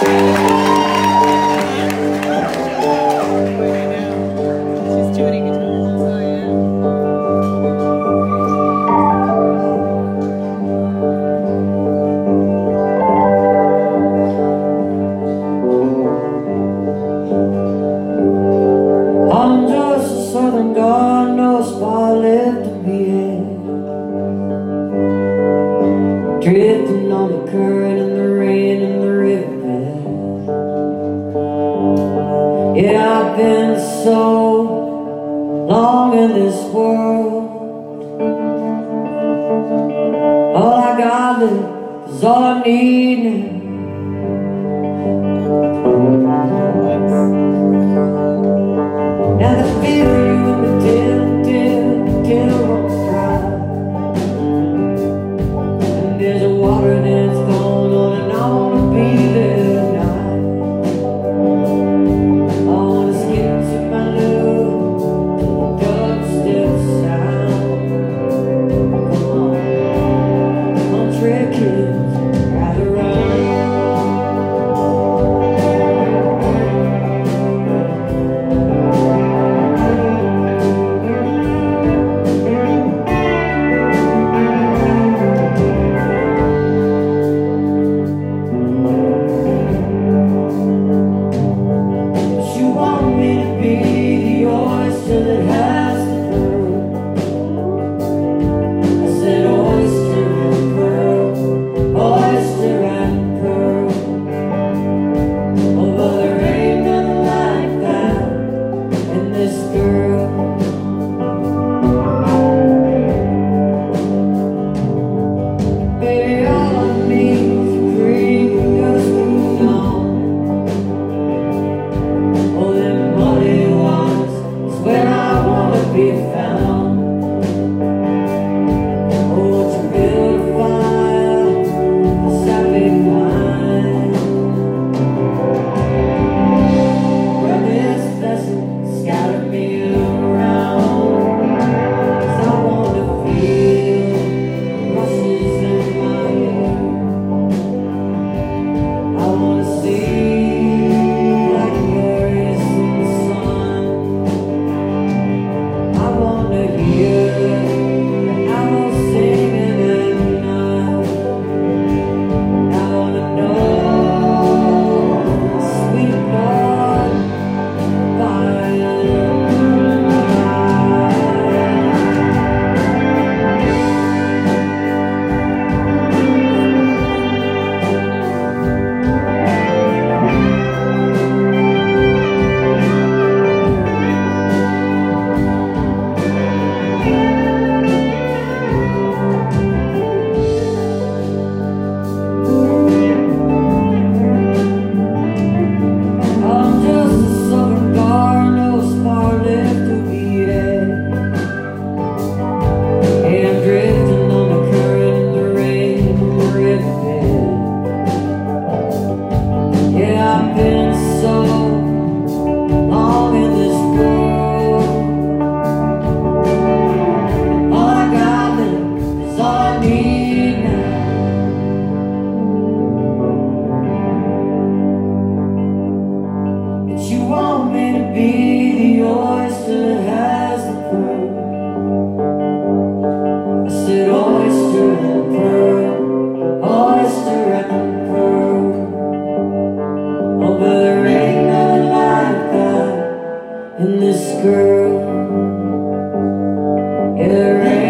She's tuning it. Oh, yeah. I'm just a southern god, no spot left to be had. Drifting on the current and the rain and the riverbed. Yeah, I've been so long in this world. All I got is all I need now. Now the feel you in the till runs dry. And there's a water that's going on, and I wanna be there tonight. I wanna skip to my love, to the dubstep sound. Come on, trick kids, gather round. Be found. Oh, to build a fire, the sapling pine. Where this vessel scattered me around, 'cause I wanna feel rushes in my ear. I wanna see blackberries in the sun. I wanna hear the owls singing at night. I wanna know the sweet blood violin. I've been so long in this world. All I got is all I need now. But you want me to be the oyster that has the pearl. I said oyster and pearl, oyster and pearl. Oh, but there ain't nothing like that in this girl. Yeah, there ain't.